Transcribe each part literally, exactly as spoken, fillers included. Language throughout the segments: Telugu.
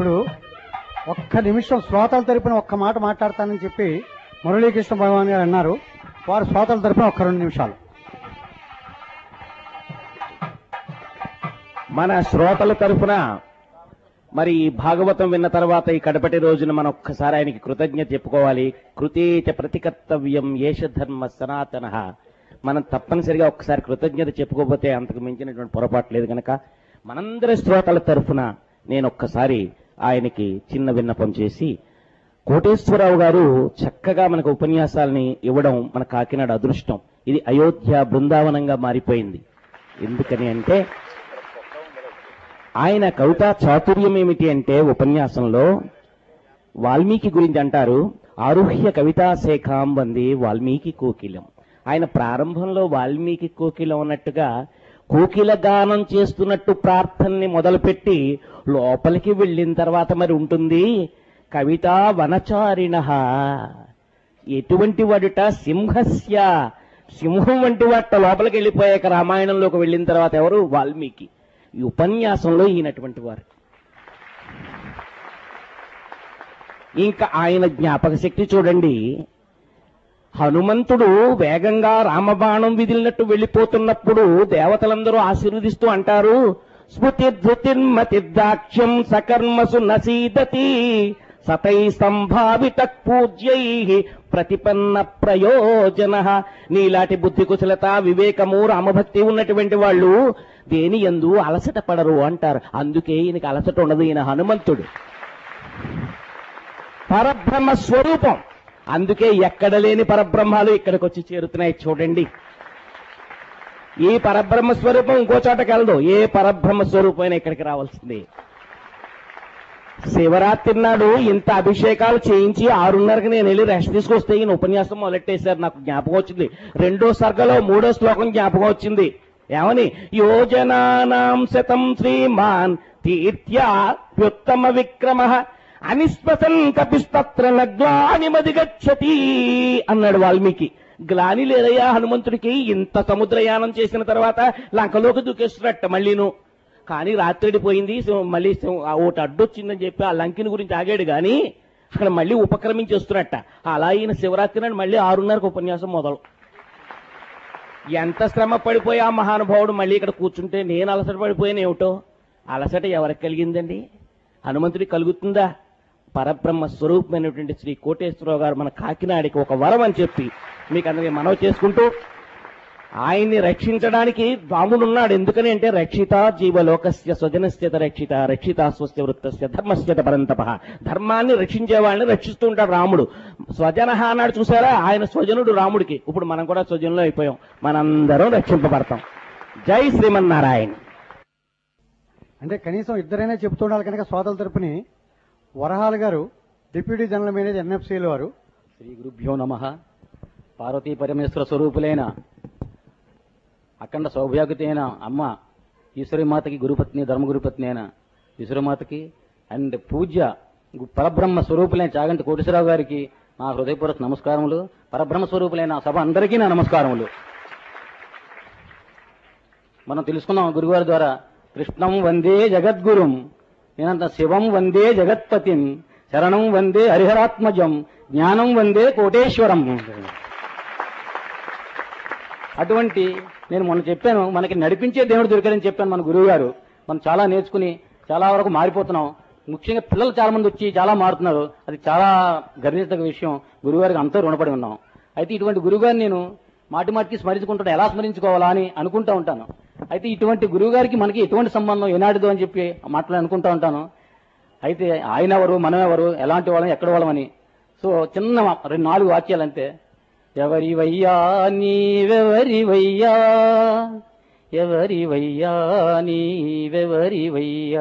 ఇప్పుడు ఒక్క నిమిషం శ్రోతల తరపున ఒక్క మాట మాట్లాడతానని చెప్పి మురళీకృష్ణ భగవాన్ గారు అన్నారు. వారు శ్రోతల తరపున ఒక్క రెండు నిమిషాలు. మన శ్రోతల తరఫున మరి భాగవతం విన్న తర్వాత ఈ కడపటి రోజున మనం ఒక్కసారి ఆయనకి కృతజ్ఞత చెప్పుకోవాలి. కృతేచ ప్రతికర్తవ్యం ఏష ధర్మ సనాతన. మనం తప్పనిసరిగా ఒక్కసారి కృతజ్ఞత చెప్పుకోకపోతే అంతకు మించినటువంటి పొరపాటు లేదు కనుక మనందరి శ్రోతల తరఫున నేను ఒక్కసారి ఆయనకి చిన్న విన్నపం చేసి, కోటేశ్వరరావు గారు చక్కగా మనకు ఉపన్యాసాలని ఇవ్వడం మన కాకినాడ అదృష్టం. ఇది అయోధ్య బృందావనంగా మారిపోయింది. ఎందుకని అంటే ఆయన కవితా చాతుర్యం ఏమిటి అంటే ఉపన్యాసంలో వాల్మీకి గురించి అంటారు, ఆరుహ్య కవితా శేఖాం వందే వాల్మీకి కోకిలం. ఆయన ప్రారంభంలో వాల్మీకి కోకిలం ఉన్నట్టుగా కోకిల గానం చేస్తున్నట్టు ప్రార్థనని మొదలుపెట్టి లోపలికి వెళ్ళిన తర్వాత మరి ఉంటుంది కవితా వనచారిణ. ఎటువంటి వాడుట? సింహస్య, సింహం వంటి వాట లోపలికి వెళ్ళిపోయాక రామాయణంలోకి వెళ్ళిన తర్వాత ఎవరు? వాల్మీకి. ఈ ఉపన్యాసంలో ఈయనటువంటి వారు. ఇంకా ఆయన జ్ఞాపక శక్తి చూడండి. హనుమంతుడు వేగంగా రామబాణం విదిలినట్టు వెళ్ళిపోతున్నప్పుడు దేవతలందరూ ఆశీర్వదిస్తూ అంటారు, స్మృతిర్ధృతిర్మతిర్దాక్ష్యం సకర్మసు నసీదతి సతై సంభావిత పూజ్యై ప్రతిపన్న ప్రయోజన. నీలాంటి బుద్ధి కుశలత, వివేకము, రామభక్తి ఉన్నటువంటి వాళ్ళు దేని యందు అలసట పడరు అంటారు. అందుకే ఈయనకి అలసట ఉండదు. ఈయన హనుమంతుడు పరబ్రహ్మ స్వరూపం. అందుకే ఎక్కడ లేని పరబ్రహ్మాలు ఇక్కడికి వచ్చి చేరుతున్నాయి. చూడండి, ఈ పరబ్రహ్మ స్వరూపం ఇంకో చోటకి వెళ్ళదు. ఏ పరబ్రహ్మ స్వరూపమైనా ఇక్కడికి రావాల్సింది. శివరాత్రి నాడు ఇంత అభిషేకాలు చేయించి ఆరున్నరకి నేను వెళ్ళి రెస్ట్ తీసుకొస్తే ఈయన ఉపన్యాసం మొదలెట్టేశారు. నాకు జ్ఞాపకం వచ్చింది. రెండో సర్గలో మూడో శ్లోకం జ్ఞాపకం వచ్చింది. ఏమని? యోజనానాం శతం శ్రీమాన్ తీర్థ్యాప్యుత్తమ విక్రమ అనిస్పసన్ కపిస్తత్ర నగ్లాని మదిగచ్చతి అన్నాడు వాల్మీకి. గ్లాని లేదయ్యా హనుమంతుడికి. ఇంత సముద్రయానం చేసిన తర్వాత లంకలోకి దూకేస్తున్నట్ట మళ్ళీను. కానీ రాత్రిడి పోయింది, మళ్ళీ ఒకటి అడ్డొచ్చిందని చెప్పి ఆ లంకిని గురించి ఆగాడు గాని అక్కడ మళ్ళీ ఉపక్రమించి వస్తున్నట్ట. అలా ఈయన శివరాత్రి నాడు మళ్ళీ ఆరున్నరకు ఉపన్యాసం మొదలు. ఎంత శ్రమ పడిపోయి ఆ మహానుభావుడు మళ్ళీ ఇక్కడ కూర్చుంటే నేను అలసట పడిపోయాను. ఏమిటో అలసట ఎవరికి కలిగిందండి? హనుమంతుడికి కలుగుతుందా? పరబ్రహ్మ స్వరూపమైనటువంటి శ్రీ కోటేశ్వరరావు గారు మన కాకినాడికి ఒక వరం అని చెప్పి మీకు అందరికీ మనవి చేసుకుంటూ, ఆయన్ని రక్షించడానికి రాముడున్నాడు. ఎందుకని అంటే రక్షిత జీవలోకస్య స్వజనస్యత రక్షిత రక్షిత స్వస్య వృత్తస్య ధర్మస్యత పరంతప. ధర్మాన్ని రక్షించే వాళ్ళని రక్షిస్తూ ఉంటాడు రాముడు. స్వజన అన్నాడు చూసారా, ఆయన స్వజనుడు రాముడికి. ఇప్పుడు మనం కూడా స్వజనులు అయిపోయాం. మనందరం రక్షింపబడతాం. జై శ్రీమన్నారాయణ. అంటే కనీసం ఇద్దరైనా చెప్తుండాలి కనుక శ్రోతల తరపుని వరహాల గారు, డిప్యూటీ జనరల్ మేనేజర్ ఎన్ఎఫ్సీల వారు. శ్రీ గురుభ్యో నమః. పార్వతీ పరమేశ్వర స్వరూపులైన అఖండ సౌభాగ్యత అయిన అమ్మ ఈశ్వరీమాతకి, గురుపత్ని ధర్మగురుపత్ని అయిన ఈశ్వరీమాతకి అండ్ పూజ్య పరబ్రహ్మ స్వరూపులైన చాగంటి కోటేశ్వరరావు గారికి నా హృదయపూర్వక నమస్కారములు. పరబ్రహ్మ స్వరూపులైన సభ అందరికీ నా నమస్కారములు. మనం తెలుసుకున్నాం గురుగారి ద్వారా, కృష్ణం వందే జగద్గురుం, నేనంత శివం వందే జగత్పతిం, శరణం వందే హరిహరాత్మజం, జ్ఞానం వందే కోటేశ్వరం. అటువంటి నేను మొన్న చెప్పాను, మనకి నడిపించే దేవుడు దొరికాడని చెప్పాను మన గురువు గారు. మనం చాలా నేర్చుకుని చాలా వరకు మారిపోతున్నాం. ముఖ్యంగా పిల్లలు చాలా మంది వచ్చి చాలా మారుతున్నారు. అది చాలా గర్వించదగ్గ విషయం. గురువుగారికి అంతా రుణపడి ఉన్నాం. అయితే ఇటువంటి గురువుగారిని నేను మాటి మాటికి స్మరించుకుంటాను. ఎలా స్మరించుకోవాలా అని అనుకుంటా ఉంటాను. అయితే ఇటువంటి గురువు గారికి మనకి ఎటువంటి సంబంధం ఏనాటిదో అని చెప్పి మాట్లాడి అనుకుంటా ఉంటాను. అయితే ఆయన ఎవరు, మనం ఎవరు, ఎలాంటి వాళ్ళం, ఎక్కడ వాళ్ళమని. సో చిన్న రెండు నాలుగు వాక్యాలంతే. ఎవరి వయ్యా నీవెవరి వయ్యా, ఎవరి వయ్యా నీవెవరి వయ్యా,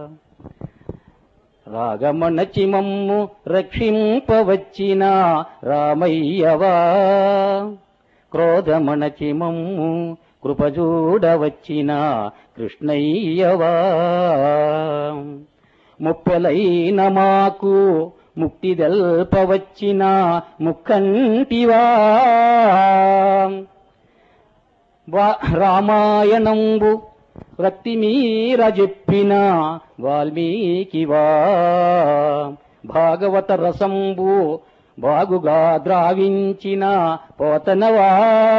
రాగమణచి మమ్ము రక్షింపవచ్చిన రామయ్యవా, క్రోధమణచి మమ్ము కృపజూడవచ్చిన కృష్ణయ్యవా, ముప్పెలైన మాకు ముక్తిదల్పవచ్చిన ముక్కంటివా, రామాయణంబు రక్తి మీర చెప్పిన వాల్మీకివా భాగవత రసంబు బాగుగా ద్రావించిన పోతనవా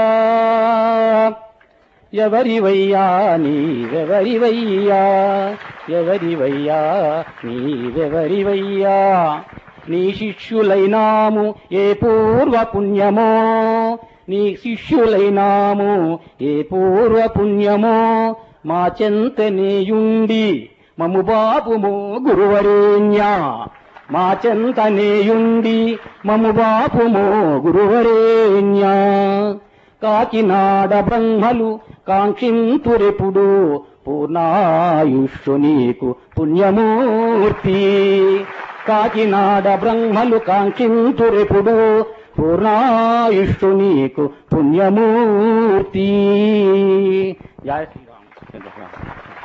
ఎవరివయ్యా నీవెవరివయ్యా ఎవరివయ్యా నీవెవరివయ్యా నీ శిష్యులైనాము ఏ పూర్వ పుణ్యమో నీ శిష్యులైనాము ఏ పూర్వ పుణ్యమో మా చెంతనేయుండి మము బాపుము గురువరేణ్యా మా చెంతనేయుండి మము బాపుము గురువరేణ్యా కాకినాడ బ్రహ్మలు కాంక్షింతురెప్పుడు పూర్ణాయుష్షు నీకు పుణ్యమూర్తి కాకినాడ బ్రహ్మలు కాంక్షింతురెప్పుడు పూర్ణాయుష్షు నీకు పుణ్యమూర్తి. జయ శ్రీరామ్.